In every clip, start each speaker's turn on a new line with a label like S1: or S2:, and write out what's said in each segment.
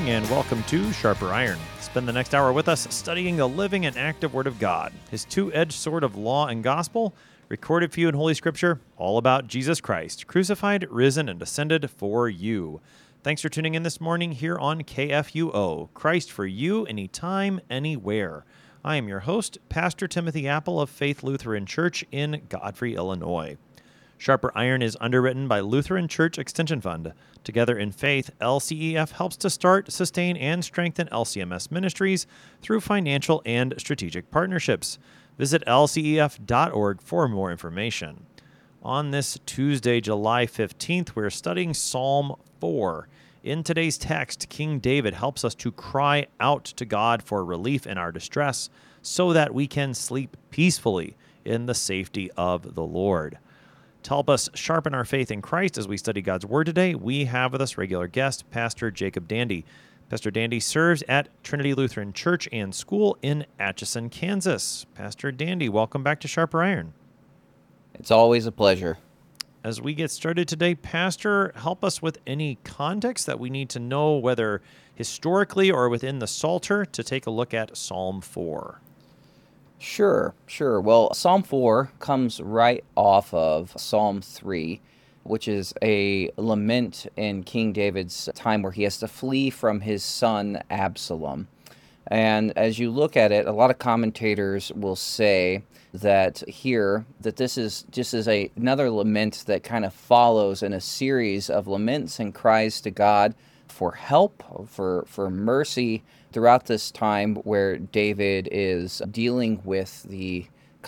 S1: morning and welcome to Sharper Iron. Spend the next hour with us studying the living and active Word of God, His two-edged sword of law and gospel, recorded for you in Holy Scripture, all about Jesus Christ, crucified, risen, and ascended for you. Thanks for tuning in this morning here on KFUO, Christ for you, anytime, anywhere. I am your host, Pastor Timothy Apple of Faith Lutheran Church in Godfrey, Illinois. Sharper Iron is underwritten by Lutheran Church Extension Fund. Together in Faith, LCEF helps to start, sustain, and strengthen LCMS ministries through financial and strategic partnerships. Visit lcef.org for more information. On this Tuesday, July 15th, we're studying Psalm 4. In today's text, King David helps us to cry out to God for relief in our distress so that we can sleep peacefully in the safety of the Lord. To help us sharpen our faith in Christ as we study God's Word today, we have with us regular guest, Pastor Jacob Dandy. Pastor Dandy serves at Trinity Lutheran Church and School in Atchison, Kansas. Pastor Dandy, welcome back to Sharper Iron.
S2: It's always a pleasure.
S1: As we get started today, Pastor, help us with any context that we need to know, whether historically or within the Psalter, to take a look at Psalm 4.
S2: Sure. Well, Psalm 4 comes right off of Psalm 3, which is a lament in King David's time where he has to flee from his son Absalom. And as you look at it, a lot of commentators will say that this is just another lament that kind of follows in a series of laments and cries to God for help, for mercy throughout this time where David is dealing with the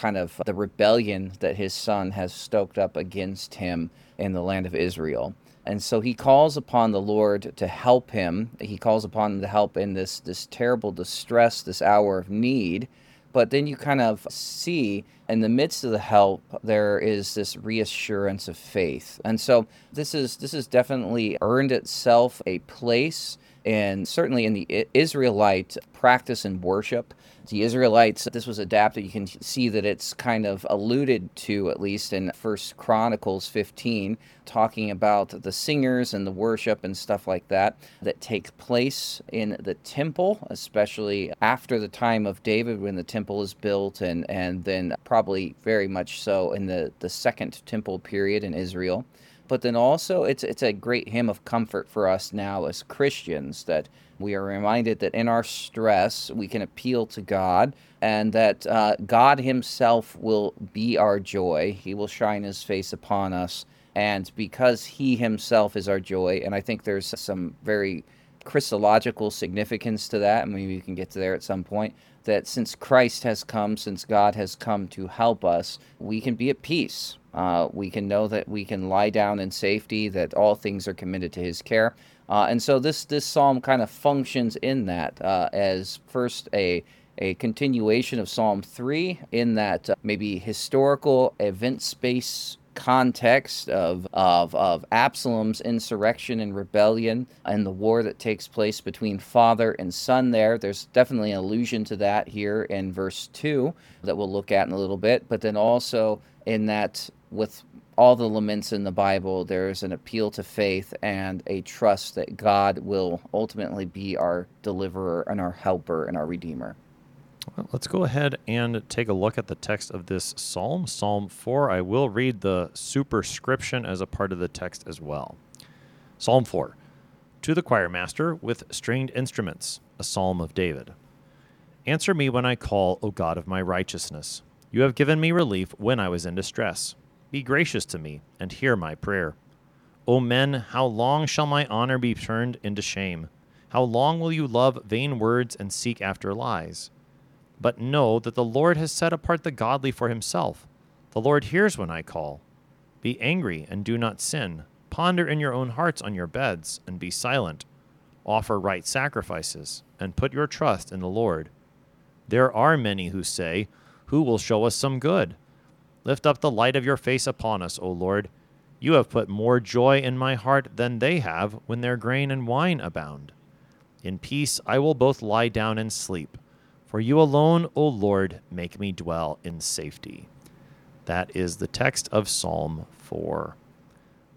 S2: rebellion that his son has stoked up against him in the land of Israel. And so he calls upon the Lord to help him. He calls upon him to help in this terrible distress, this hour of need. But then you kind of see in the midst of the help, there is this reassurance of faith. And so this is definitely earned itself a place, and certainly in the Israelite practice and worship. The Israelites, this was adapted. You can see that it's kind of alluded to, at least in 1 Chronicles 15, talking about the singers and the worship and stuff like that take place in the temple, especially after the time of David when the temple is built, and then probably very much so in the second temple period in Israel. But then also, it's a great hymn of comfort for us now as Christians, that we are reminded that in our stress, we can appeal to God, and that God himself will be our joy. He will shine his face upon us, and because he himself is our joy, and I think there's some very Christological significance to that, and maybe we can get to there at some point, that since Christ has come, since God has come to help us, we can be at peace. We can know that we can lie down in safety, that all things are committed to his care. And so this psalm kind of functions in that as first a continuation of Psalm 3 in that maybe historical event space context of Absalom's insurrection and rebellion and the war that takes place between father and son there. There's definitely an allusion to that here in verse 2 that we'll look at in a little bit. But then also in that, with all the laments in the Bible, there's an appeal to faith and a trust that God will ultimately be our deliverer and our helper and our redeemer.
S1: Well, let's go ahead and take a look at the text of this psalm, Psalm 4. I will read the superscription as a part of the text as well. Psalm 4. To the choir master with stringed instruments, a psalm of David. Answer me when I call, O God of my righteousness. You have given me relief when I was in distress. Be gracious to me and hear my prayer. O men, how long shall my honor be turned into shame? How long will you love vain words and seek after lies? But know that the Lord has set apart the godly for himself. The Lord hears when I call. Be angry and do not sin. Ponder in your own hearts on your beds and be silent. Offer right sacrifices and put your trust in the Lord. There are many who say, who will show us some good? Lift up the light of your face upon us, O Lord. You have put more joy in my heart than they have when their grain and wine abound. In peace I will both lie down and sleep. For you alone, O Lord, make me dwell in safety. That is the text of Psalm 4.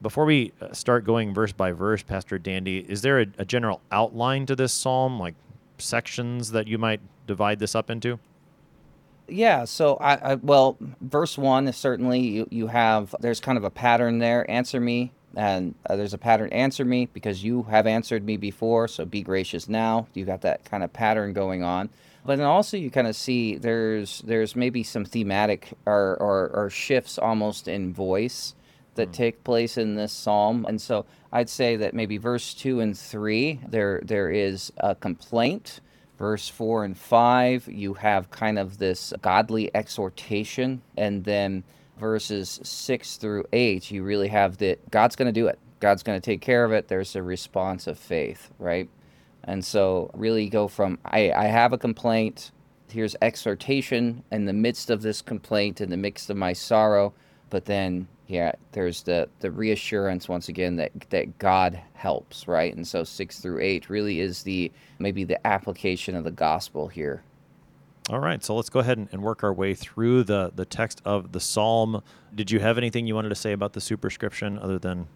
S1: Before we start going verse by verse, Pastor Dandy, is there a general outline to this psalm, like sections that you might divide this up into?
S2: Yeah, so well, verse 1 is certainly you have, there's kind of a pattern there. Answer me, and there's a pattern. Answer me because you have answered me before, so be gracious now. You got that kind of pattern going on. But then also you kind of see there's maybe some thematic or shifts almost in voice that take place in this psalm. And so I'd say that maybe verse 2 and 3, there is a complaint. Verse 4 and 5, you have kind of this godly exhortation. And then verses 6 through 8, you really have that God's going to do it. God's going to take care of it. There's a response of faith, right? And so really go from, I have a complaint, here's exhortation in the midst of this complaint, in the midst of my sorrow. But then, yeah, there's the reassurance once again that God helps, right? And so 6 through 8 really is maybe the application of the gospel here.
S1: All right, so let's go ahead and work our way through the text of the psalm. Did you have anything you wanted to say about the superscription other than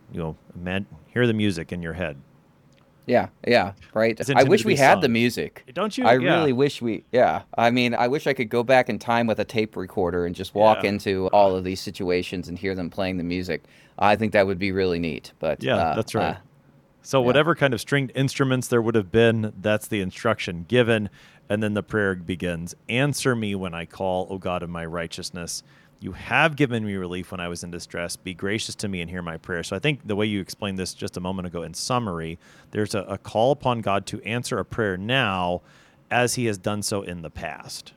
S1: hear the music in your head?
S2: Yeah, right. I wish we had the music.
S1: Don't you?
S2: I really wish I mean, I wish I could go back in time with a tape recorder and just walk into all of these situations and hear them playing the music. I think that would be really neat. But
S1: that's right. So whatever kind of stringed instruments there would have been, that's the instruction given. And then the prayer begins. Answer me when I call, O God of my righteousness. You have given me relief when I was in distress. Be gracious to me and hear my prayer. So I think the way you explained this just a moment ago in summary, there's a call upon God to answer a prayer now as he has done so in the past.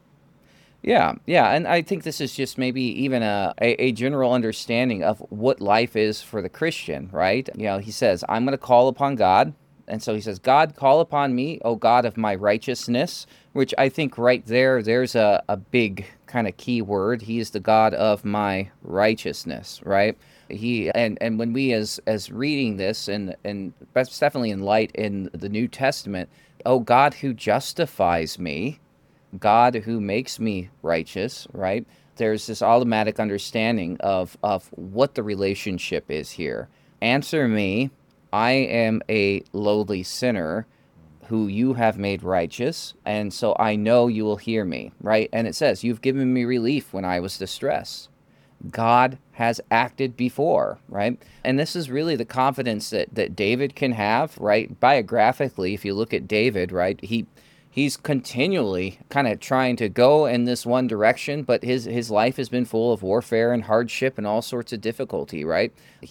S2: Yeah. And I think this is just maybe even a general understanding of what life is for the Christian, right? He says, I'm going to call upon God. And so he says, God, call upon me, O God of my righteousness, which I think right there's a big kind of key word. He is the God of my righteousness, right? And when we as reading this, and that's definitely in light in the New Testament, O God who justifies me, God who makes me righteous, right? There's this automatic understanding of what the relationship is here. Answer me, I am a lowly sinner who you have made righteous, and so I know you will hear me, right? And it says, you've given me relief when I was distressed. God has acted before, right? And this is really the confidence that David can have, right? Biographically, if you look at David, right, he's continually kind of trying to go in this one direction, but his life has been full of warfare and hardship and all sorts of difficulty, right?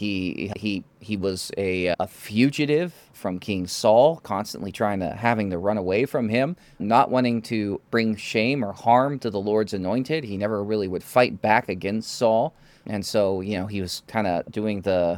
S2: He was a fugitive from King Saul, constantly having to run away from him, not wanting to bring shame or harm to the Lord's anointed. He never really would fight back against Saul. And so, he was kind of doing the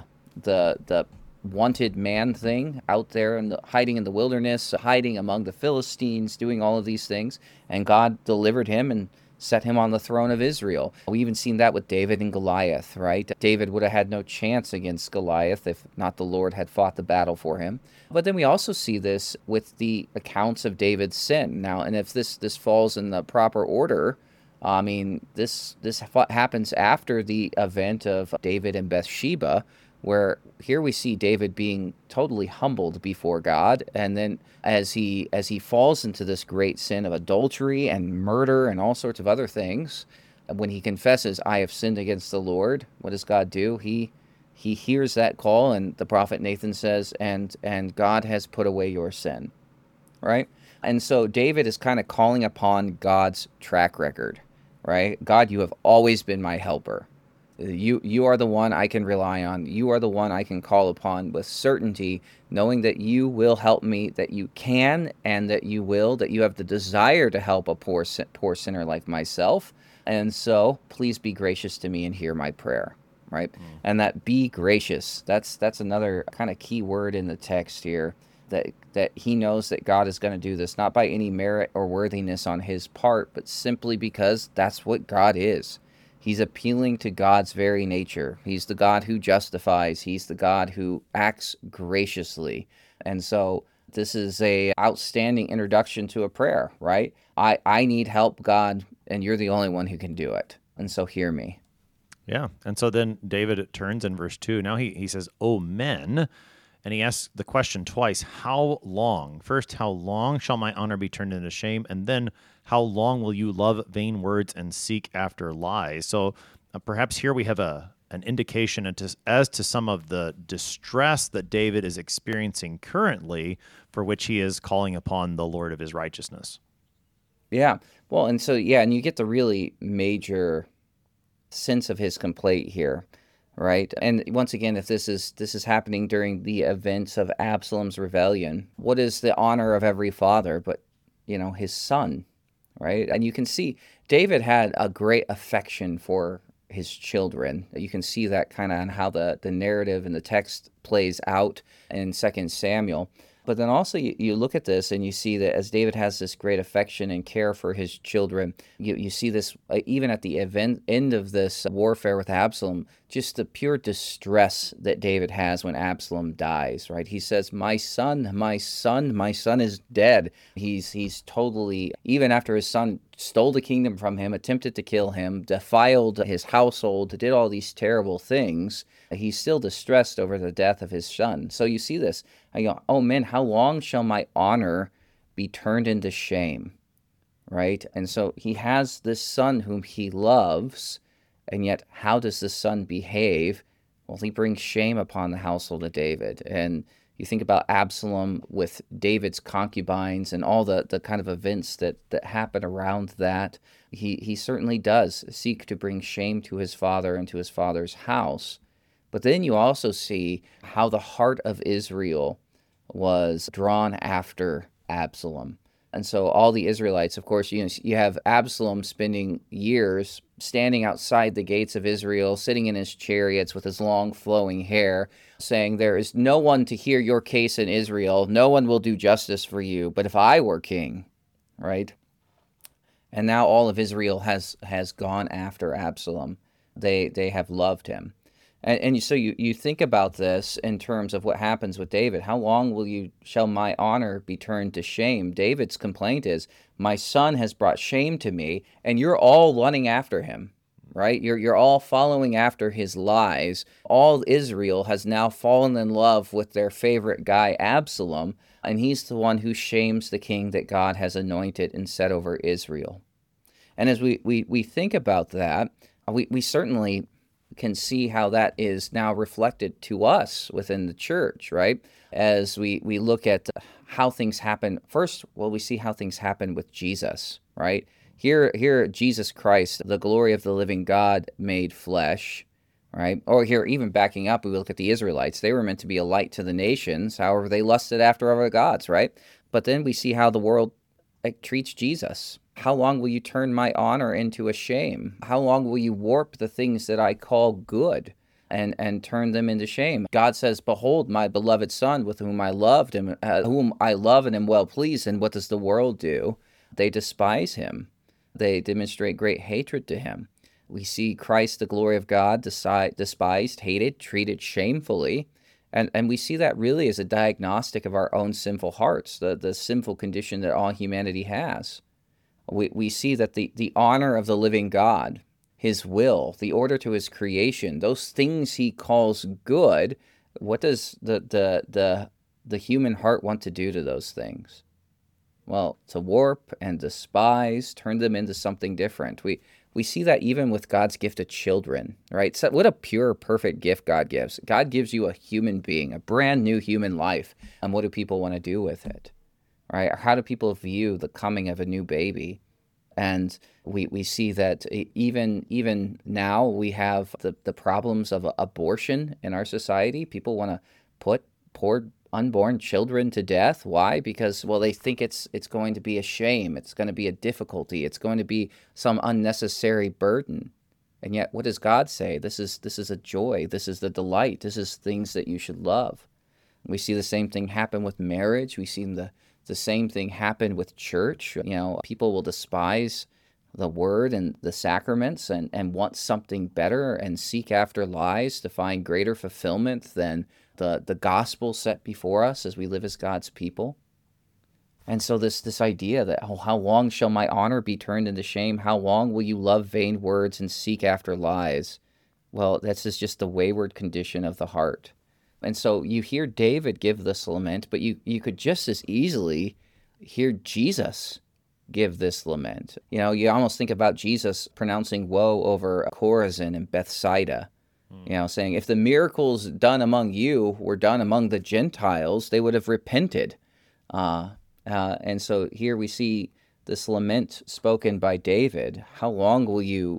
S2: wanted man thing out there and hiding in the wilderness, hiding among the Philistines, doing all of these things. And God delivered him and set him on the throne of Israel. We even seen that with David and Goliath, right? David would have had no chance against Goliath if not the Lord had fought the battle for him. But then we also see this with the accounts of David's sin. Now, and if this falls in the proper order, I mean, this happens after the event of David and Bathsheba, where here we see David being totally humbled before God, and then as he falls into this great sin of adultery and murder and all sorts of other things, when he confesses, I have sinned against the Lord, what does God do? He hears that call, and the prophet Nathan says, and God has put away your sin, right? And so David is kind of calling upon God's track record, right? God, you have always been my helper. You are the one I can rely on. You are the one I can call upon with certainty, knowing that you will help me, that you can, and that you will, that you have the desire to help a poor sinner like myself. And so please be gracious to me and hear my prayer, right? And that be gracious, that's another kind of key word in the text here, that he knows that God is going to do this, not by any merit or worthiness on his part, but simply because that's what God is. He's appealing to God's very nature. He's the God who justifies. He's the God who acts graciously. And so this is a outstanding introduction to a prayer, right? I need help, God, and you're the only one who can do it. And so hear me.
S1: Yeah. And so then David turns in verse 2. Now he says, "O men," and he asks the question twice, how long? First, how long shall my honor be turned into shame? And then, how long will you love vain words and seek after lies? So perhaps here we have an indication as to some of the distress that David is experiencing currently, for which he is calling upon the Lord of his righteousness.
S2: Yeah. Well, and so, yeah, and you get the really major sense of his complaint here, right? And once again, if this is happening during the events of Absalom's rebellion, what is the honor of every father but, his son, right? And you can see David had a great affection for his children. You can see that kind of on how the narrative and the text plays out in Second Samuel. But then also you look at this and you see that as David has this great affection and care for his children, you see this even at the end of this warfare with Absalom, just the pure distress that David has when Absalom dies, right? He says, my son, my son, my son is dead. He's totally, even after his son stole the kingdom from him, attempted to kill him, defiled his household, did all these terrible things, he's still distressed over the death of his son. So you see this. I go, oh man, how long shall my honor be turned into shame? Right? And so he has this son whom he loves, and yet how does this son behave? Well, he brings shame upon the household of David. And you think about Absalom with David's concubines and all the kind of events that happen around that. He certainly does seek to bring shame to his father and to his father's house. But then you also see how the heart of Israel was drawn after Absalom. And so all the Israelites, of course, you have Absalom spending years standing outside the gates of Israel, sitting in his chariots with his long flowing hair, saying, there is no one to hear your case in Israel. No one will do justice for you. But if I were king, right? And now all of Israel has gone after Absalom. They have loved him. And so you think about this in terms of what happens with David. How long shall my honor be turned to shame? David's complaint is, my son has brought shame to me, and you're all running after him, right? You're all following after his lies. All Israel has now fallen in love with their favorite guy, Absalom, and he's the one who shames the king that God has anointed and set over Israel. And as we think about that, we certainly can see how that is now reflected to us within the church, right? As we look at how things happen. First, well, we see how things happen with Jesus, right? Here, Jesus Christ, the glory of the living God made flesh, right? Or here, even backing up, we look at the Israelites. They were meant to be a light to the nations. However, they lusted after other gods, right? But then we see how the world treats Jesus. How long will you turn my honor into a shame? How long will you warp the things that I call good and turn them into shame? God says, behold, my beloved son with whom I loved him, whom I love and am well pleased. And what does the world do? They despise him. They demonstrate great hatred to him. We see Christ, the glory of God, despised, hated, treated shamefully. And we see that really as a diagnostic of our own sinful hearts, the sinful condition that all humanity has. We see that the honor of the living God, his will, the order to his creation, those things he calls good, what does the human heart want to do to those things? Well, to warp and despise, turn them into something different. We see that even with God's gift of children, right? So what a pure, perfect gift God gives. God gives you a human being, a brand new human life. And what do people want to do with it? Right? How do people view the coming of a new baby? And we see that even now we have the problems of abortion in our society. People want to put poor unborn children to death. Why? Because, well, they think it's going to be a shame. It's going to be a difficulty. It's going to be some unnecessary burden. And yet, what does God say? This is a joy. This is the delight. This is things that you should love. We see the same thing happen with marriage. We see the same thing happen with church. People will despise the word and the sacraments and want something better and seek after lies to find greater fulfillment than the gospel set before us as we live as God's people. And so this idea that, how long shall my honor be turned into shame? How long will you love vain words and seek after lies? Well, that's just the wayward condition of the heart. And so you hear David give this lament, but you could just as easily hear Jesus give this lament. You know, you almost think about Jesus pronouncing woe over Chorazin and Bethsaida, you know, saying, if the miracles done among you were done among the Gentiles, they would have repented. And so here we see this lament spoken by David. How long will you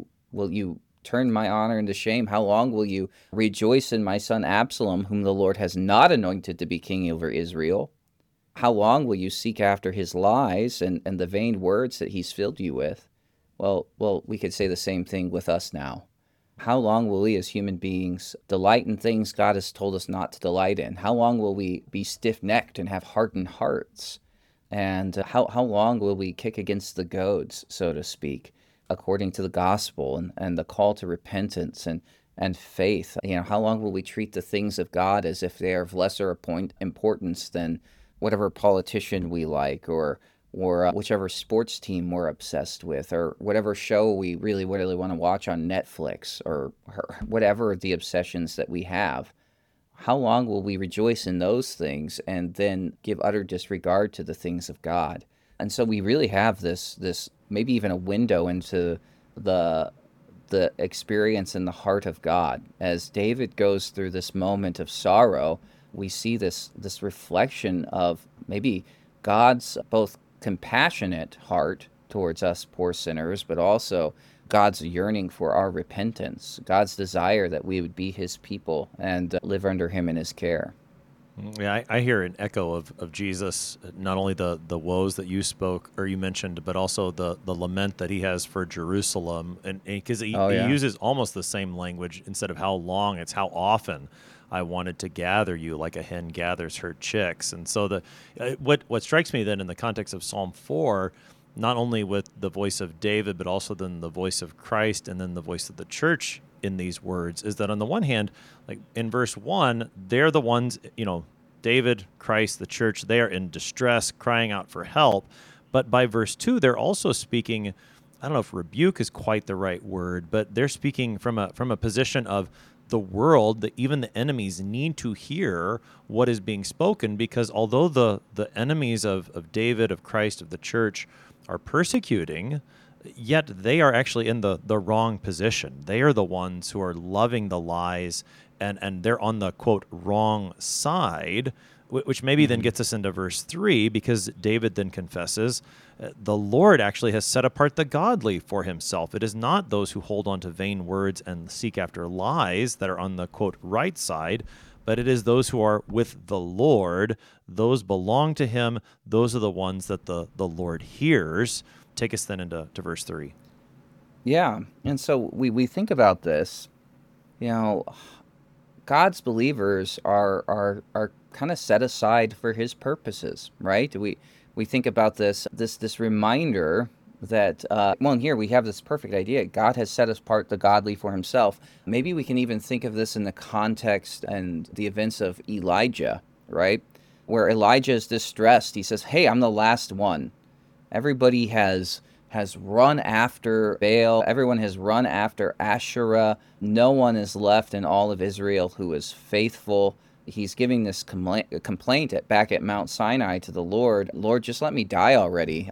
S2: turn my honor into shame? How long will you rejoice in my son Absalom, whom the Lord has not anointed to be king over Israel? How long will you seek after his lies and the vain words that he's filled you with? Well, we could say the same thing with us now. How long will we as human beings delight in things God has told us not to delight in? How long will we be stiff-necked and have hardened hearts? And how long will we kick against the goads, so to speak, according to the gospel and the call to repentance and faith? You know, how long will we treat the things of God as if they are of lesser importance than whatever politician we like, or whichever sports team we're obsessed with, or whatever show we really want to watch on Netflix, or whatever the obsessions that we have? How long will we rejoice in those things and then give utter disregard to the things of God? And so we really have this maybe even a window into the experience in the heart of God. As David goes through this moment of sorrow, we see this reflection of maybe God's both compassionate heart towards us poor sinners, but also God's yearning for our repentance, God's desire that we would be his people and live under him in his care.
S1: Yeah, I hear an echo of Jesus, not only the woes that you spoke or you mentioned, but also the lament that he has for Jerusalem. And because he uses almost the same language. Instead of how long, it's how often I wanted to gather you like a hen gathers her chicks. And so what strikes me then in the context of Psalm 4, not only with the voice of David, but also then the voice of Christ and then the voice of the church in these words, is that on the one hand, like in verse 1, they're the ones, you know, David, Christ, the church, they are in distress, crying out for help. But by verse 2, they're also speaking, I don't know if rebuke is quite the right word, but they're speaking from a position of the world, that even the enemies need to hear what is being spoken, because although the enemies of David, of Christ, of the church are persecuting, yet they are actually in the wrong position. They are the ones who are loving the lies, and they're on the, quote, wrong side, which maybe then gets us into verse 3, because David then confesses, the Lord actually has set apart the godly for himself. It is not those who hold on to vain words and seek after lies that are on the, quote, right side, but it is those who are with the Lord. Those belong to him. Those are the ones that the Lord hears. Take us then into verse 3.
S2: Yeah, and so we think about this, you know, God's believers are kind of set aside for his purposes, right? We think about this reminder that, well, here we have this perfect idea. God has set apart the godly for himself. Maybe we can even think of this in the context and the events of Elijah, right? Where Elijah is distressed. He says, hey, I'm the last one. Everybody has run after Baal. Everyone has run after Asherah. No one is left in all of Israel who is faithful. He's giving this complaint back at Mount Sinai to the Lord. Lord, just let me die already.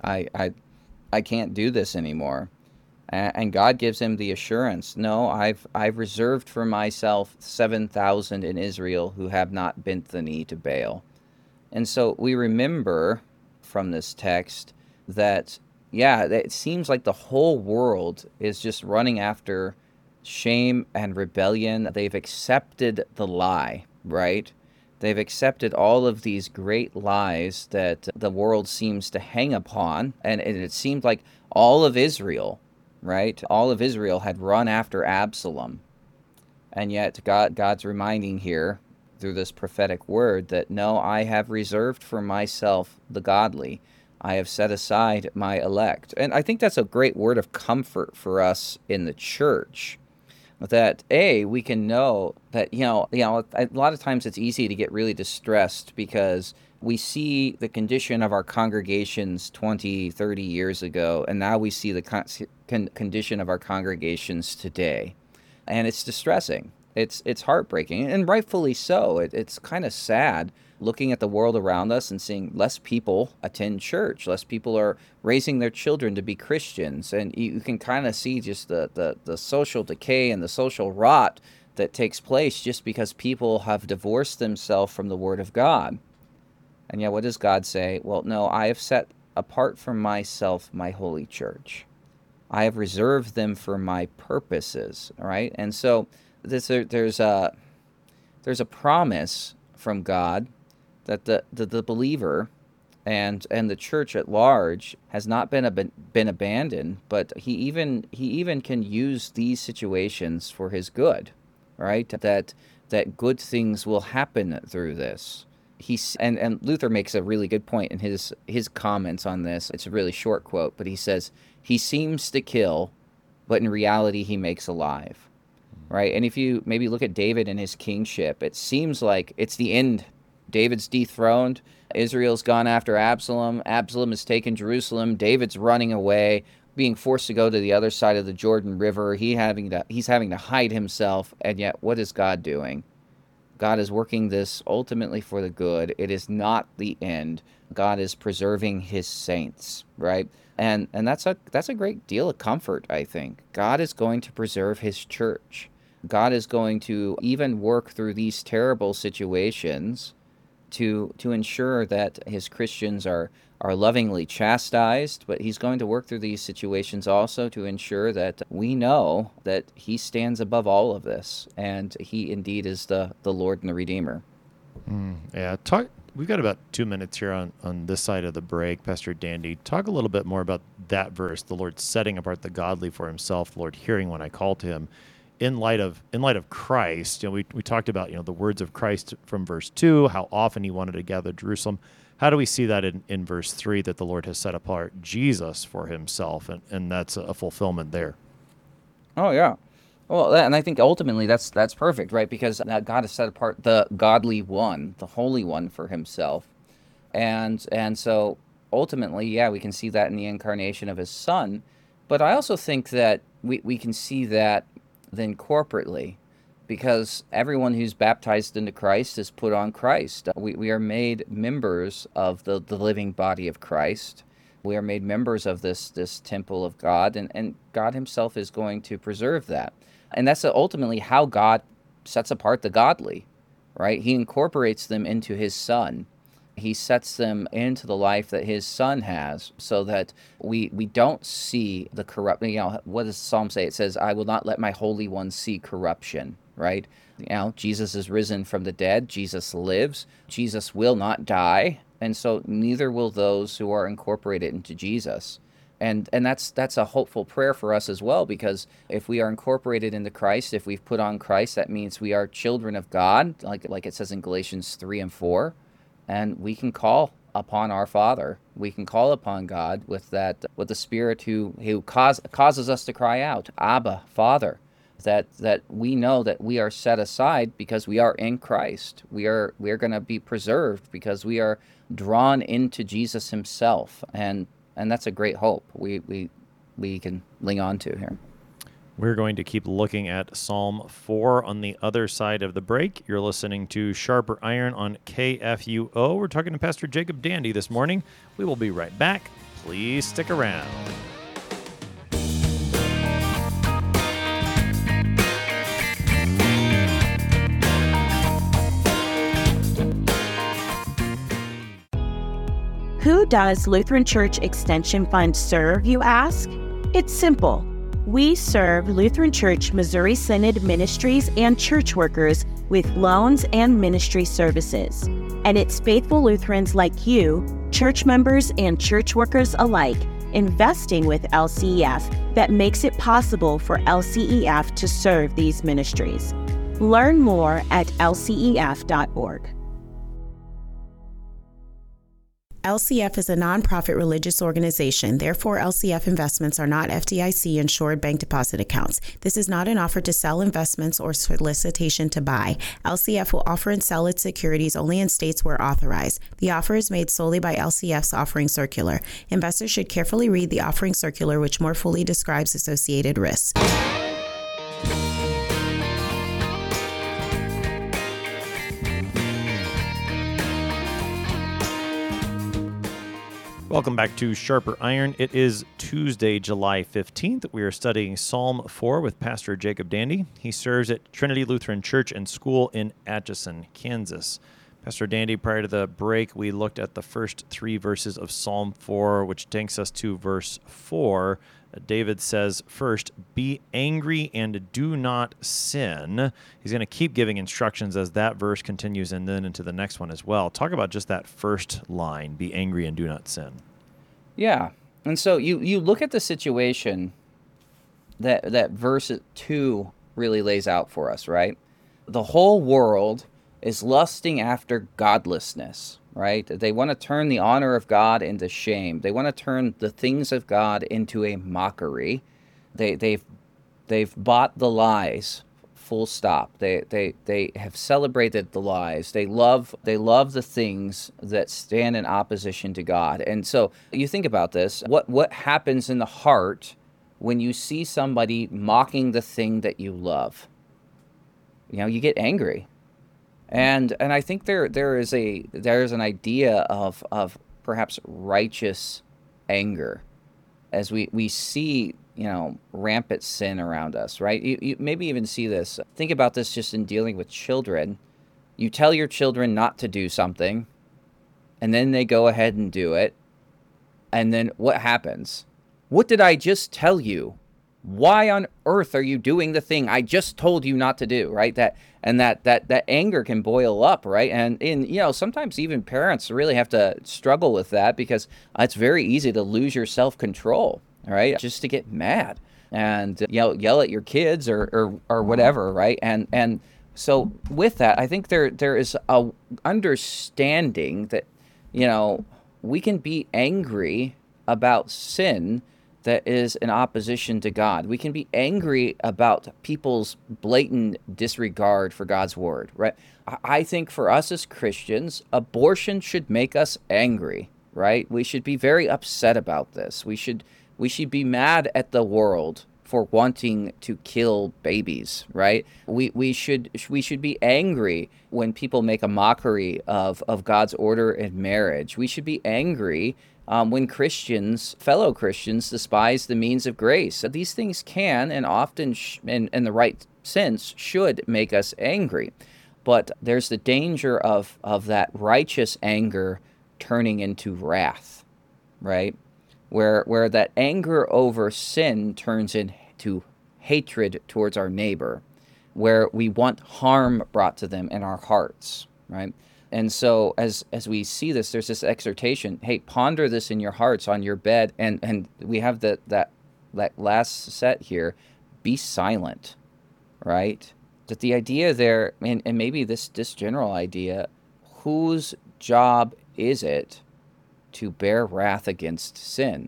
S2: I can't do this anymore. And God gives him the assurance, no, I've reserved for myself 7,000 in Israel who have not bent the knee to Baal. And so we remember from this text that, yeah, it seems like the whole world is just running after shame and rebellion. They've accepted the lie, right? They've accepted all of these great lies that the world seems to hang upon. And it seemed like all of Israel, right? All of Israel had run after Absalom. And yet God's reminding here through this prophetic word that, no, I have reserved for myself the godly. I have set aside my elect. And I think that's a great word of comfort for us in the church, that we can know that, you know, a lot of times it's easy to get really distressed because we see the condition of our congregations 20, 30 years ago, and now we see the condition of our congregations today. And it's distressing. It's heartbreaking, and rightfully so. It's kind of sad looking at the world around us and seeing less people attend church, less people are raising their children to be Christians, and you can kind of see just the social decay and the social rot that takes place just because people have divorced themselves from the Word of God. And yet, what does God say? Well, no, I have set apart from myself my holy church. I have reserved them for my purposes, all right? And so there's a promise from God that the believer and the church at large has not been abandoned, but he even can use these situations for his good, right? That good things will happen through this. And Luther makes a really good point in his comments on this. It's a really short quote, but he says, he seems to kill, but in reality he makes alive, right? And if you maybe look at David and his kingship, it seems like it's the end. David's dethroned. Israel's gone after Absalom. Absalom has taken Jerusalem. David's running away, being forced to go to the other side of the Jordan River. He's having to hide himself. And yet, what is God doing? God is working this ultimately for the good. It is not the end. God is preserving his saints, right? And that's a great deal of comfort, I think. God is going to preserve his church. God is going to even work through these terrible situations to ensure that his Christians are lovingly chastised, but he's going to work through these situations also to ensure that we know that he stands above all of this, and he indeed is the Lord and the Redeemer.
S1: Yeah, we've got about 2 minutes here on this side of the break. Pastor Dandy, talk a little bit more about that verse, the Lord setting apart the godly for himself, the Lord hearing when I call to him. In light of Christ, we talked about the words of Christ from verse 2, how often he wanted to gather Jerusalem. How do we see that in verse 3, that the Lord has set apart Jesus for himself, and that's a fulfillment there?
S2: Oh yeah, well, and I think ultimately that's perfect, right? Because God has set apart the godly one, the Holy One, for himself, and so ultimately, yeah, we can see that in the incarnation of his Son. But I also think that we can see that then corporately, because everyone who's baptized into Christ is put on Christ. We are made members of the living body of Christ. We are made members of this temple of God, and God himself is going to preserve that. And that's ultimately how God sets apart the godly, right? He incorporates them into his Son. He sets them into the life that his Son has, so that we don't see the corrupt. What does Psalm say? It says, I will not let my Holy One see corruption, right? Jesus is risen from the dead. Jesus lives. Jesus will not die. And so neither will those who are incorporated into Jesus. And that's a hopeful prayer for us as well, because if we are incorporated into Christ, if we've put on Christ, that means we are children of God, like it says in Galatians 3 and 4. And we can call upon our Father. We can call upon God with the Spirit who causes us to cry out, Abba, Father. That we know that we are set aside because we are in Christ. We are going to be preserved because we are drawn into Jesus himself, and that's a great hope we can cling on to here.
S1: We're going to keep looking at Psalm 4 on the other side of the break. You're listening to Sharper Iron on KFUO. We're talking to Pastor Jacob Dandy this morning. We will be right back. Please stick around.
S3: Who does Lutheran Church Extension Fund serve, you ask? It's simple. We serve Lutheran Church Missouri Synod ministries and church workers with loans and ministry services. And it's faithful Lutherans like you, church members and church workers alike, investing with LCEF that makes it possible for LCEF to serve these ministries. Learn more at lcef.org.
S4: LCF is a nonprofit religious organization. Therefore, LCF investments are not FDIC insured bank deposit accounts. This is not an offer to sell investments or solicitation to buy. LCF will offer and sell its securities only in states where authorized. The offer is made solely by LCF's offering circular. Investors should carefully read the offering circular, which more fully describes associated risks.
S1: Welcome back to Sharper Iron. It is Tuesday, July 15th. We are studying Psalm 4 with Pastor Jacob Dandy. He serves at Trinity Lutheran Church and School in Atchison, Kansas. Pastor Dandy, prior to the break, we looked at the first 3 verses of Psalm 4, which takes us to verse 4. David says, first, be angry and do not sin. He's going to keep giving instructions as that verse continues and then into the next one as well. Talk about just that first line, be angry and do not sin.
S2: Yeah. And so you look at the situation that verse 2 really lays out for us, right? The whole world is lusting after godlessness, right? They want to turn the honor of God into shame. They want to turn the things of God into a mockery. They've bought the lies, full stop. They have celebrated the lies. They love the things that stand in opposition to God. And so you think about this. What happens in the heart when you see somebody mocking the thing that you love? You get angry. And I think there's an idea of perhaps righteous anger as we see rampant sin around us, right? You maybe even see this. Think about this just in dealing with children. You tell your children not to do something, and then they go ahead and do it, and then what happens? What did I just tell you? Why on earth are you doing the thing I just told you not to do, right? That anger can boil up, right? And sometimes even parents really have to struggle with that because it's very easy to lose your self-control, right? Just to get mad and yell at your kids or whatever, right? And so with that, I think there is a understanding that we can be angry about sin that is in opposition to God. We can be angry about people's blatant disregard for God's word, right? I think for us as Christians, abortion should make us angry, right? We should be very upset about this. We should be mad at the world for wanting to kill babies, right? We should be angry when people make a mockery of God's order in marriage. We should be angry when fellow Christians, despise the means of grace. So these things can and often, in the right sense, should make us angry. But there's the danger of that righteous anger turning into wrath, right? Where that anger over sin turns into hatred towards our neighbor, where we want harm brought to them in our hearts, right? And so as we see this, there's this exhortation, hey, ponder this in your hearts on your bed. And we have that last set here, be silent, right? That the idea there, and maybe this general idea, whose job is it to bear wrath against sin?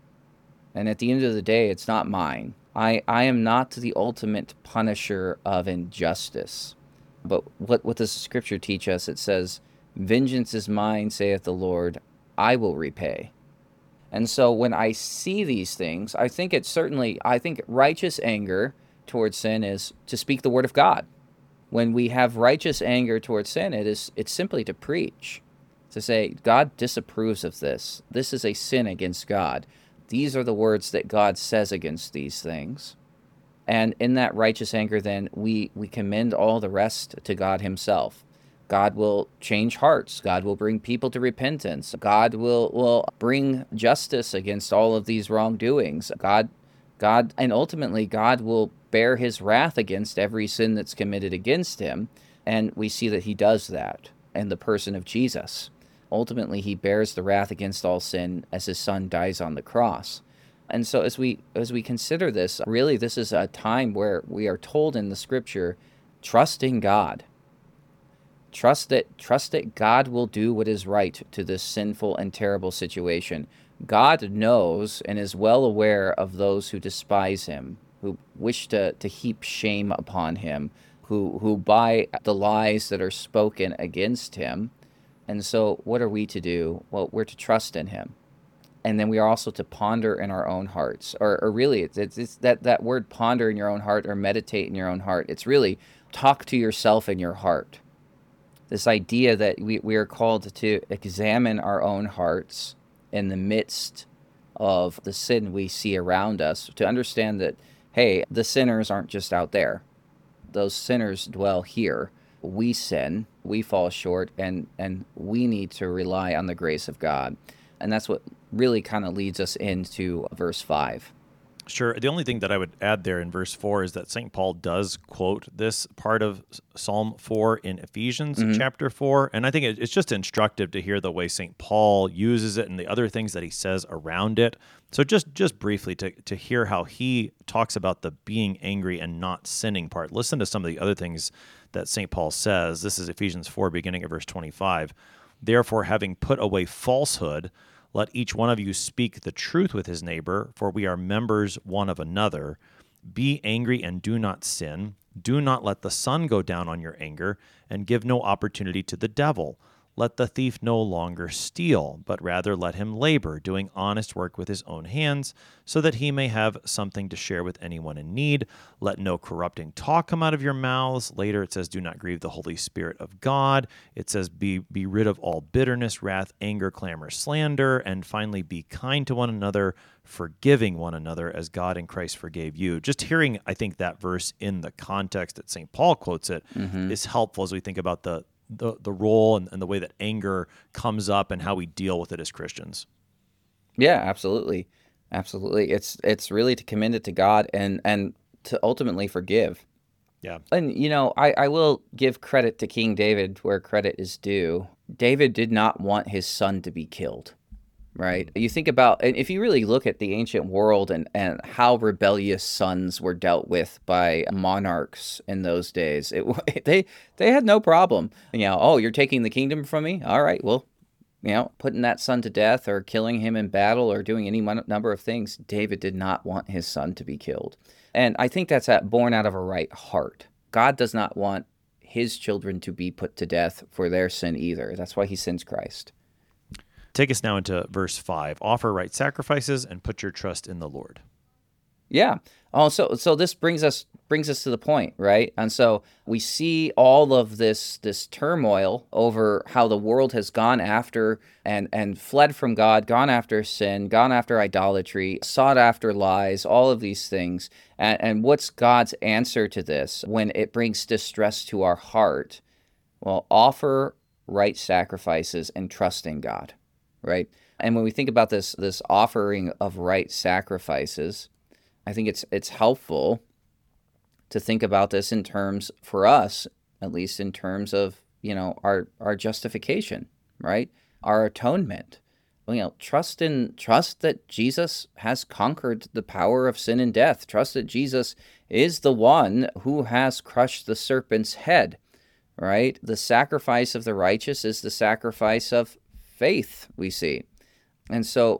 S2: And at the end of the day, it's not mine. I am not the ultimate punisher of injustice. But what does the scripture teach us? It says, vengeance is mine, saith the Lord, I will repay. And so when I see these things, I think righteous anger towards sin is to speak the word of God. When we have righteous anger towards sin, it's simply to preach, to say, God disapproves of this. This is a sin against God. These are the words that God says against these things. And in that righteous anger, then, we commend all the rest to God himself. God will change hearts. God will bring people to repentance. God will bring justice against all of these wrongdoings. God, and ultimately, God will bear his wrath against every sin that's committed against him. And we see that he does that in the person of Jesus. Ultimately, he bears the wrath against all sin as his son dies on the cross. And so as we consider this, really this is a time where we are told in the scripture, trust in God. Trust that God will do what is right to this sinful and terrible situation. God knows and is well aware of those who despise him, who wish to heap shame upon him, who by the lies that are spoken against him. And so what are we to do? Well, we're to trust in him. And then we are also to ponder in our own hearts. Or really, it's that word ponder in your own heart or meditate in your own heart. It's really talk to yourself in your heart. This idea that we are called to examine our own hearts in the midst of the sin we see around us, to understand that, hey, the sinners aren't just out there. Those sinners dwell here. We sin, we fall short, and we need to rely on the grace of God. And that's what really kind of leads us into verse 5.
S1: Sure. The only thing that I would add there in verse 4 is that St. Paul does quote this part of Psalm 4 in Ephesians chapter 4. And I think it's just instructive to hear the way St. Paul uses it and the other things that he says around it. So just briefly to hear how he talks about the being angry and not sinning part. Listen to some of the other things that St. Paul says. This is Ephesians 4, beginning at verse 25. Therefore, having put away falsehood, let each one of you speak the truth with his neighbor, for we are members one of another. Be angry and do not sin. Do not let the sun go down on your anger, and give no opportunity to the devil. Let the thief no longer steal, but rather let him labor, doing honest work with his own hands, so that he may have something to share with anyone in need. Let no corrupting talk come out of your mouths. Later it says, do not grieve the Holy Spirit of God. It says, be rid of all bitterness, wrath, anger, clamor, slander. And finally, be kind to one another, forgiving one another as God in Christ forgave you. Just hearing, I think, that verse in the context that St. Paul quotes it is helpful as we think about the role and the way that anger comes up and how we deal with it as Christians.
S2: Yeah, absolutely. Absolutely. It's really to commend it to God and to ultimately forgive.
S1: Yeah.
S2: And, I will give credit to King David where credit is due. David did not want his son to be killed, right? You think about, and if you really look at the ancient world and how rebellious sons were dealt with by monarchs in those days, they had no problem. Oh, you're taking the kingdom from me? All right, well, putting that son to death or killing him in battle or doing any number of things. David did not want his son to be killed. And I think that's born out of a right heart. God does not want his children to be put to death for their sin either. That's why he sends Christ.
S1: Take us now into verse 5. Offer right sacrifices and put your trust in the Lord.
S2: Yeah. Oh, so this brings us to the point, right? And so we see all of this turmoil over how the world has gone after and fled from God, gone after sin, gone after idolatry, sought after lies, all of these things. And what's God's answer to this when it brings distress to our heart? Well, offer right sacrifices and trust in God, right? And when we think about this offering of right sacrifices, I think it's helpful to think about this in terms, for us, at least in terms of, our justification, right? Our atonement. Trust that Jesus has conquered the power of sin and death. Trust that Jesus is the one who has crushed the serpent's head, right? The sacrifice of the righteous is the sacrifice of faith, we see. And so,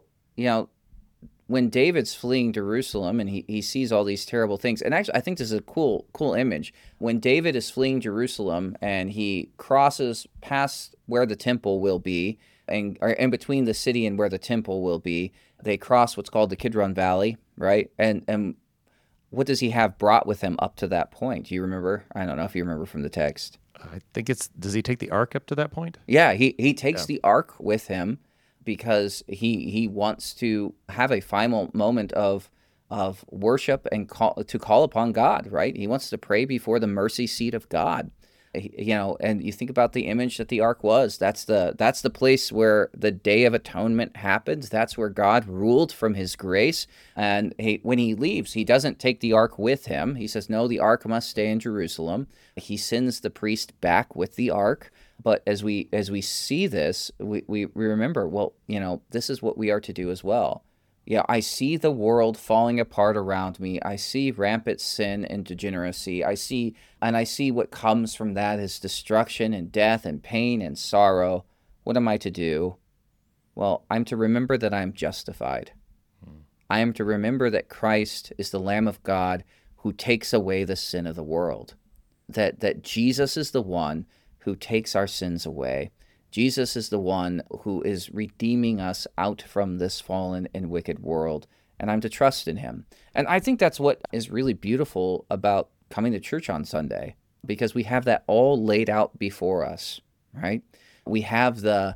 S2: when David's fleeing Jerusalem and he sees all these terrible things, and actually I think this is a cool image. When David is fleeing Jerusalem and he crosses past where the temple will be, or in between the city and where the temple will be, they cross what's called the Kidron Valley, right? And what does he have brought with him up to that point? Do you remember? I don't know if you remember from the text.
S1: I think does he take the ark up to that point?
S2: Yeah, he takes the ark with him, because he wants to have a final moment of worship and call upon God, right? He wants to pray before the mercy seat of God. And you think about the image that the ark was. That's the place where the Day of Atonement happens. That's where God ruled from his grace. And when he leaves, he doesn't take the ark with him. He says, no, the ark must stay in Jerusalem. He sends the priest back with the ark. But as we see this, we remember, well, this is what we are to do as well. Yeah, I see the world falling apart around me. I see rampant sin and degeneracy. I see what comes from that is destruction and death and pain and sorrow. What am I to do? Well, I'm to remember that I'm justified. I am to remember that Christ is the Lamb of God who takes away the sin of the world. That Jesus is the one who takes our sins away. Jesus is the one who is redeeming us out from this fallen and wicked world, and I'm to trust in him. And I think that's what is really beautiful about coming to church on Sunday, because we have that all laid out before us, right? We have the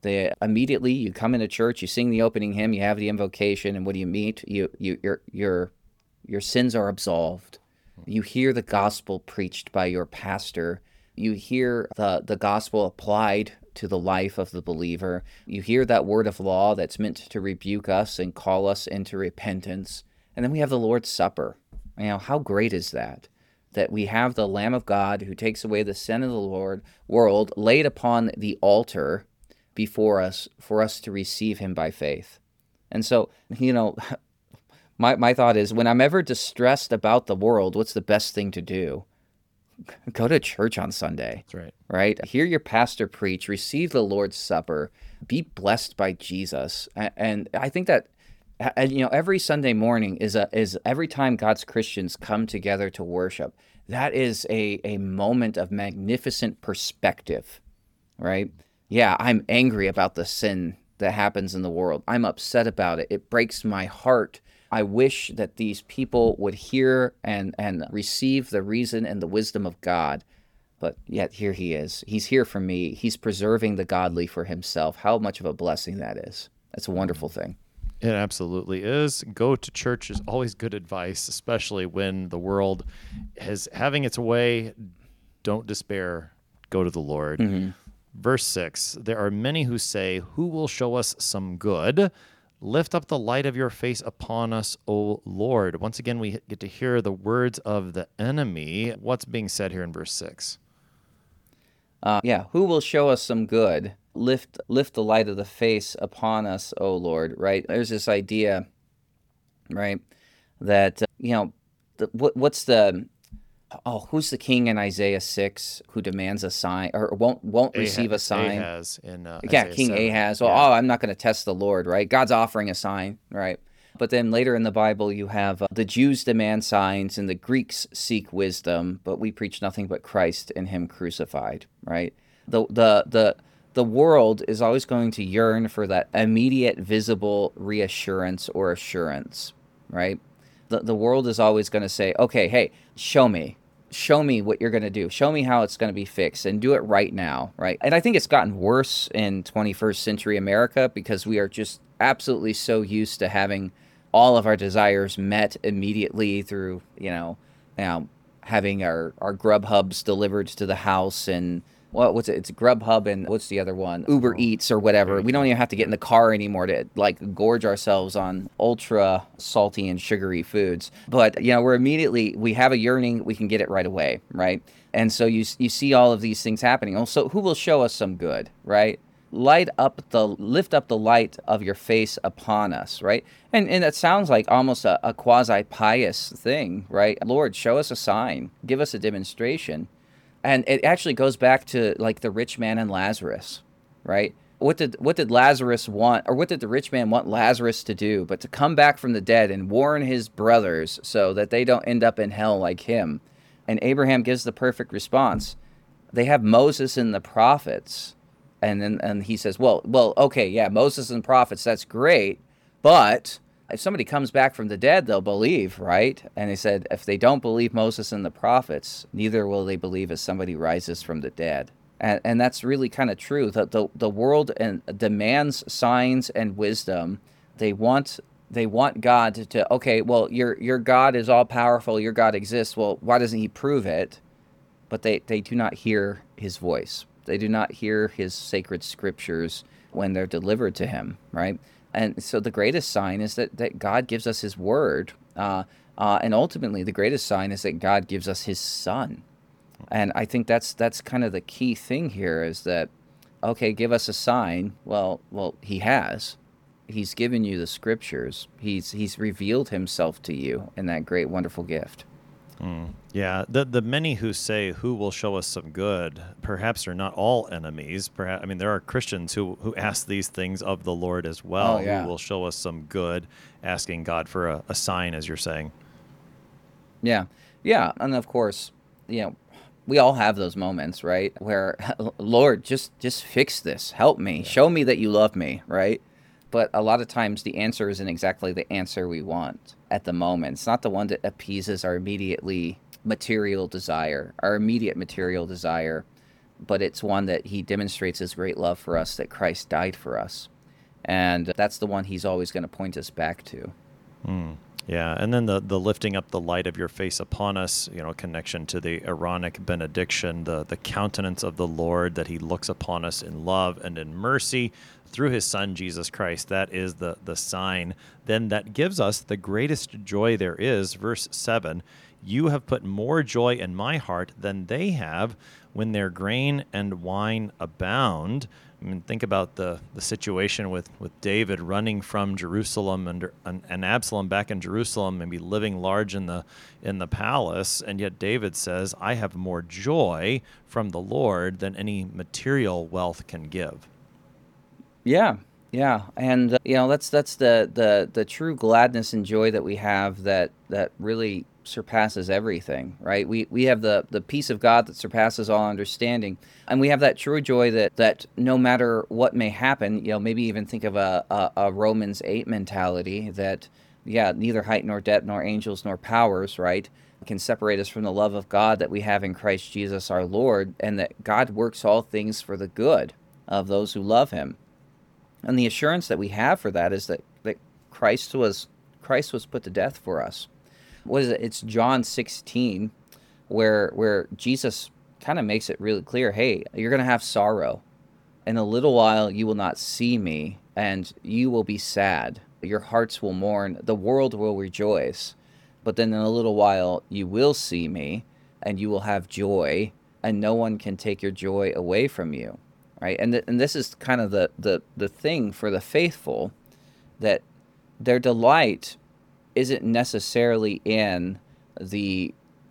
S2: Immediately you come into church, you sing the opening hymn, you have the invocation, and what do you meet? Your sins are absolved. You hear the gospel preached by your pastor. You hear the gospel applied to the life of the believer. You hear that word of law that's meant to rebuke us and call us into repentance. And then we have the Lord's Supper. How great is that? That we have the Lamb of God who takes away the sin of the world laid upon the altar before us for us to receive him by faith. And so, my thought is, when I'm ever distressed about the world, what's the best thing to do? Go to church on Sunday.
S1: That's right.
S2: Right? Hear your pastor preach, receive the Lord's Supper, be blessed by Jesus. And I think that every Sunday morning is every time God's Christians come together to worship, that is a moment of magnificent perspective, right? Yeah, I'm angry about the sin that happens in the world. I'm upset about it. It breaks my heart. I wish that these people would hear and receive the reason and the wisdom of God. But yet here he is. He's here for me. He's preserving the godly for himself. How much of a blessing that is. That's a wonderful thing.
S1: It absolutely is. Go to church is always good advice, especially when the world is having its way. Don't despair. Go to the Lord. Mm-hmm. Verse 6, there are many who say, who will show us some good? Lift up the light of your face upon us, O Lord. Once again, we get to hear the words of the enemy. What's being said here in verse 6?
S2: Who will show us some good? Lift the light of the face upon us, O Lord, right? There's this idea, right, that, who's the king in Isaiah 6 who demands a sign or won't receive a sign?
S1: Ahaz in
S2: Isaiah King 7. Ahaz. Well, I'm not going to test the Lord, right? God's offering a sign, right? But then later in the Bible, you have the Jews demand signs and the Greeks seek wisdom, but we preach nothing but Christ and him crucified, right? The world is always going to yearn for that immediate visible reassurance or assurance, right? The world is always going to say, okay, hey, show me what you're going to do. Show me how it's going to be fixed and do it right now, right? And I think it's gotten worse in 21st century America because we are just absolutely so used to having all of our desires met immediately through, having our Grubhubs delivered to the house and what's it? It's Grubhub and what's the other one? Uber Eats or whatever. We don't even have to get in the car anymore to gorge ourselves on ultra salty and sugary foods. But we have a yearning, we can get it right away, right? And so you see all of these things happening. Also, who will show us some good, right? Lift up the light of your face upon us, right? And that sounds like almost a quasi-pious thing, right? Lord, show us a sign, give us a demonstration. And it actually goes back to like the rich man and Lazarus, right? What did Lazarus want, or what did the rich man want Lazarus to do, but to come back from the dead and warn his brothers so that they don't end up in hell like him? And Abraham gives the perfect response. They have Moses and the prophets. And he says, well, okay, yeah, Moses and prophets, that's great, but if somebody comes back from the dead, they'll believe, right? And he said, if they don't believe Moses and the prophets, neither will they believe as somebody rises from the dead. And that's really kind of true. The world demands signs and wisdom. They want God to okay, well, your God is all powerful, your God exists. Well, why doesn't he prove it? But they do not hear his voice. They do not hear his sacred scriptures when they're delivered to him, right? And so the greatest sign is that God gives us his word. And ultimately, the greatest sign is that God gives us his son. And I think that's kind of the key thing here is that, okay, give us a sign. Well, he has. He's given you the scriptures. He's revealed himself to you in that great, wonderful gift.
S1: Yeah, the many who say, who will show us some good, perhaps are not all enemies. Perhaps, there are Christians who ask these things of the Lord as well, who will show us some good, asking God for a sign, as you're saying.
S2: Yeah, and of course, we all have those moments, right, where, Lord, just fix this, help me, show me that you love me, right? But a lot of times the answer isn't exactly the answer we want at the moment. It's not the one that appeases our immediate material desire. but it's one that he demonstrates his great love for us, that Christ died for us. And that's the one he's always going to point us back to.
S1: Yeah, and then the lifting up the light of your face upon us, connection to the Aaronic benediction, the countenance of the Lord, that he looks upon us in love and in mercy through his Son, Jesus Christ. That is the sign then that gives us the greatest joy there is. Verse 7, you have put more joy in my heart than they have when their grain and wine abound. I mean, think about the situation with David running from Jerusalem and Absalom back in Jerusalem, maybe living large in the palace, and yet David says, I have more joy from the Lord than any material wealth can give.
S2: Yeah, and that's the true gladness and joy that we have that really surpasses everything, right? We have the peace of God that surpasses all understanding, and we have that true joy that no matter what may happen, maybe even think of a Romans 8 mentality that, neither height nor depth nor angels nor powers, right, can separate us from the love of God that we have in Christ Jesus our Lord, and that God works all things for the good of those who love him. And the assurance that we have for that is that Christ was put to death for us. What is it? It's John 16, where Jesus kind of makes it really clear, hey, you're going to have sorrow. In a little while you will not see me, and you will be sad. Your hearts will mourn. The world will rejoice. But then in a little while you will see me, and you will have joy, and no one can take your joy away from you. Right? And this is kind of the thing for the faithful, that their delight isn't necessarily in the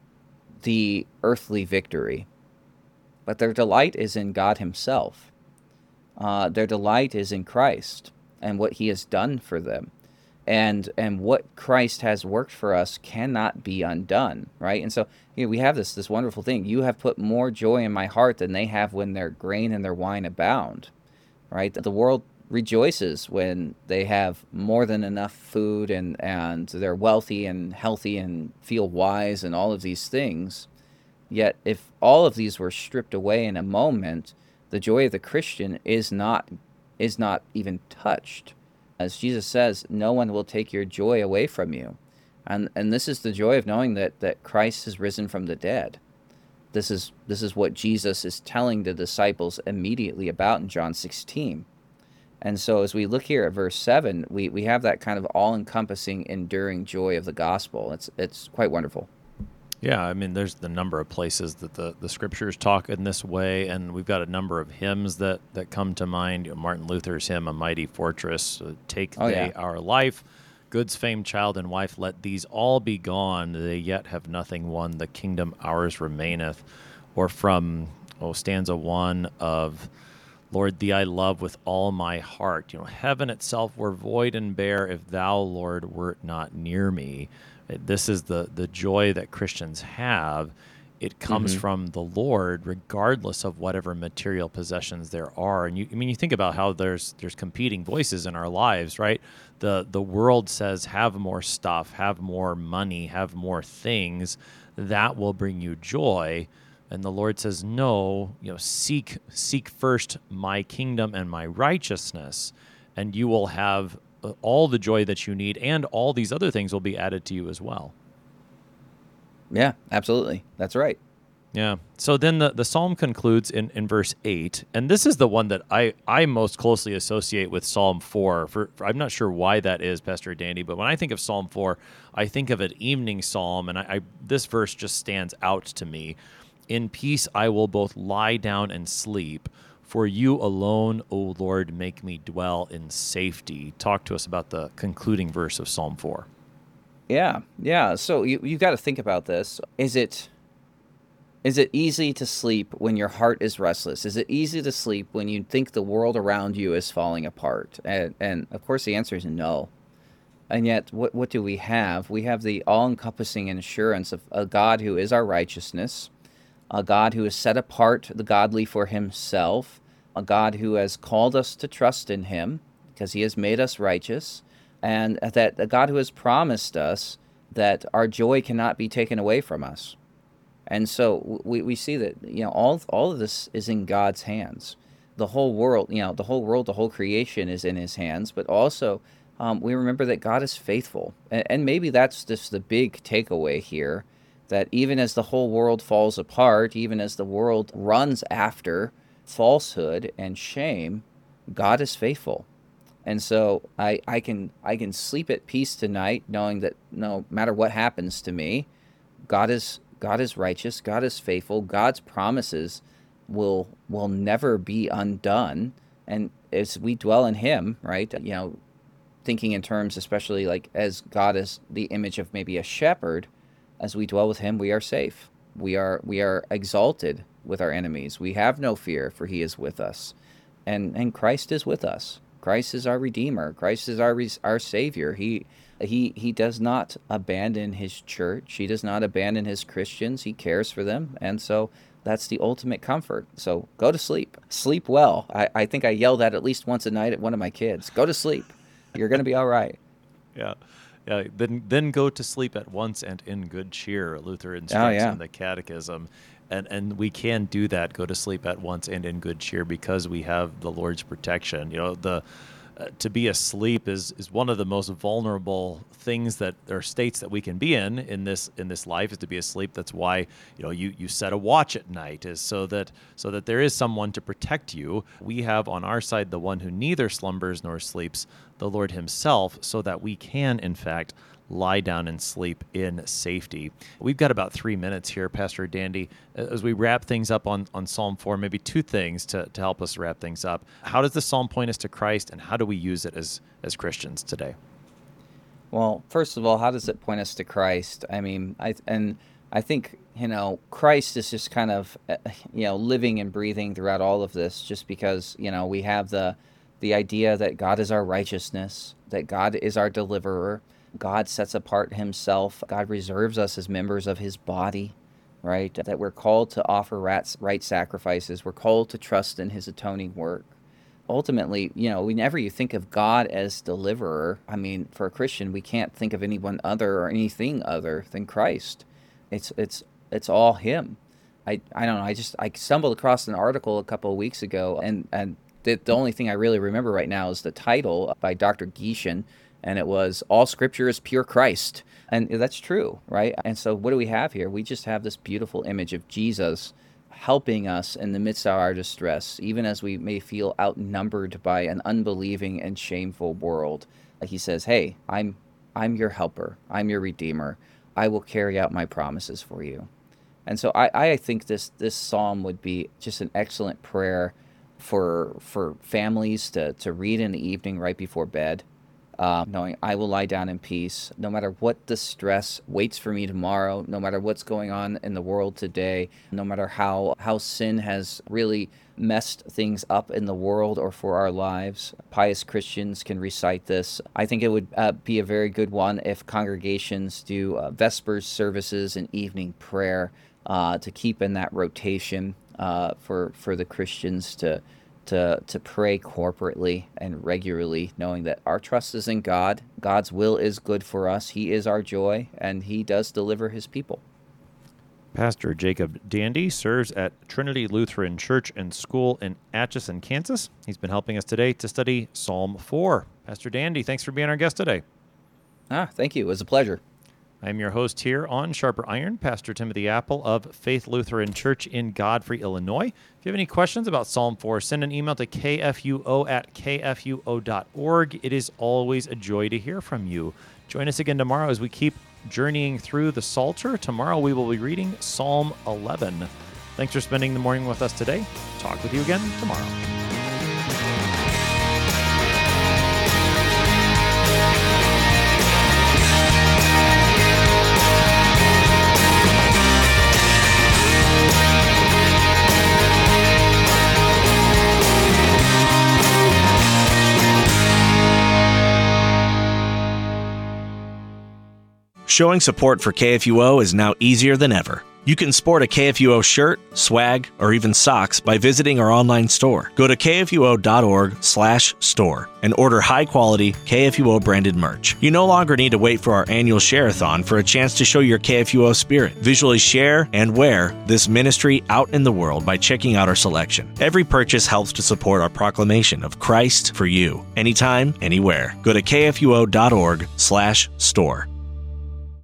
S2: earthly victory, but their delight is in God himself. Their delight is in Christ and what he has done for them. And what Christ has worked for us cannot be undone, right? And so we have this wonderful thing. You have put more joy in my heart than they have when their grain and their wine abound, right? The world rejoices when they have more than enough food and they're wealthy and healthy and feel wise and all of these things. Yet if all of these were stripped away in a moment, the joy of the Christian is not even touched. As Jesus says, no one will take your joy away from you. And this is the joy of knowing that Christ has risen from the dead. This is what Jesus is telling the disciples immediately about in John 16. And so as we look here at verse 7, we have that kind of all-encompassing, enduring joy of the gospel. It's quite wonderful.
S1: Yeah, I mean, there's the number of places that the scriptures talk in this way, and we've got a number of hymns that come to mind. Martin Luther's hymn, A Mighty Fortress, Take Our Life, Good's famed child and wife, let these all be gone, they yet have nothing won, the kingdom ours remaineth. Or from stanza 1 of Lord, thee I love with all my heart. Heaven itself were void and bare if thou, Lord, wert not near me. This is the joy that Christians have. It comes from the Lord, regardless of whatever material possessions there are. And you think about how there's competing voices in our lives, right? The world says, have more stuff, have more money, have more things. That will bring you joy. And the Lord says, no, seek first my kingdom and my righteousness, and you will have all the joy that you need, and all these other things will be added to you as well.
S2: Yeah, absolutely. That's right.
S1: Yeah. So then the psalm concludes in verse 8, and this is the one that I most closely associate with Psalm 4. I'm not sure why that is, Pastor Dandy, but when I think of Psalm 4, I think of an evening psalm, and this verse just stands out to me. In peace I will both lie down and sleep. For you alone, O Lord, make me dwell in safety. Talk to us about the concluding verse of Psalm 4.
S2: Yeah. So you've got to think about this. Is it easy to sleep when your heart is restless? Is it easy to sleep when you think the world around you is falling apart? And of course the answer is no. And yet, what do we have? We have the all-encompassing assurance of a God who is our righteousness, a God who has set apart the godly for himself, a God who has called us to trust in him because he has made us righteous, and that a God who has promised us that our joy cannot be taken away from us. And so we see that, all of this is in God's hands. The whole world, the whole creation is in his hands, but also we remember that God is faithful. And maybe that's just the big takeaway here, that even as the whole world falls apart, even as the world runs after falsehood and shame, God is faithful. And so I can sleep at peace tonight, knowing that no matter what happens to me, God is righteous, God is faithful, God's promises will never be undone. And as we dwell in him, right, thinking in terms, especially like as God is the image of maybe a shepherd, as we dwell with him, we are safe. We are exalted with our enemies. We have no fear, for he is with us. And Christ is with us. Christ is our Redeemer. Christ is our Savior. He does not abandon his church. He does not abandon his Christians. He cares for them. And so that's the ultimate comfort. So go to sleep. Sleep well. I think I yell that at least once a night at one of my kids. Go to sleep. You're going to be all right.
S1: Yeah. Then go to sleep at once and in good cheer, Luther instructs in the Catechism. And we can do that, go to sleep at once and in good cheer, because we have the Lord's protection. To be asleep is one of the most vulnerable things or states that we can be in this life, is to be asleep. That's why you set a watch at night, is so that there is someone to protect you. We have on our side the one who neither slumbers nor sleeps, the Lord himself, so that we can in fact lie down and sleep in safety. We've got about 3 minutes here, Pastor Dandy. As we wrap things up on Psalm 4, maybe two things to help us wrap things up. How does the Psalm point us to Christ, and how do we use it as Christians today?
S2: Well, first of all, how does it point us to Christ? I mean, I think, Christ is just kind of, living and breathing throughout all of this, just because, we have the idea that God is our righteousness, that God is our deliverer. God sets apart himself. God reserves us as members of his body, right? That we're called to offer right sacrifices. We're called to trust in his atoning work. Ultimately, whenever you think of God as deliverer, I mean, for a Christian, we can't think of anyone other or anything other than Christ. It's all him. I don't know. I stumbled across an article a couple of weeks ago, and the only thing I really remember right now is the title by Dr. Gieshen, and it was "All Scripture is Pure Christ." And that's true, right? And so what do we have here? We just have this beautiful image of Jesus helping us in the midst of our distress, even as we may feel outnumbered by an unbelieving and shameful world. He says, hey, I'm your helper. I'm your Redeemer. I will carry out my promises for you. And so I think this psalm would be just an excellent prayer for families to read in the evening right before bed, knowing I will lie down in peace, no matter what distress waits for me tomorrow, no matter what's going on in the world today, no matter how sin has really messed things up in the world or for our lives. Pious Christians can recite this. I think it would be a very good one if congregations do Vespers services and evening prayer to keep in that rotation for the Christians to pray corporately and regularly, knowing that our trust is in God. God's will is good for us. He is our joy, and he does deliver his people.
S1: Pastor Jacob Dandy serves at Trinity Lutheran Church and School in Atchison, Kansas. He's been helping us today to study Psalm 4. Pastor Dandy, thanks for being our guest today.
S2: Thank you. It was a pleasure.
S1: I'm your host here on Sharper Iron, Pastor Timothy Apple of Faith Lutheran Church in Godfrey, Illinois. If you have any questions about Psalm 4, send an email to kfuo@kfuo.org. It is always a joy to hear from you. Join us again tomorrow as we keep journeying through the Psalter. Tomorrow we will be reading Psalm 11. Thanks for spending the morning with us today. Talk with you again tomorrow.
S5: Showing support for KFUO is now easier than ever. You can sport a KFUO shirt, swag, or even socks by visiting our online store. Go to kfuo.org/store and order high-quality KFUO-branded merch. You no longer need to wait for our annual share-a-thon for a chance to show your KFUO spirit. Visually share and wear this ministry out in the world by checking out our selection. Every purchase helps to support our proclamation of Christ for you, anytime, anywhere. Go to kfuo.org/store.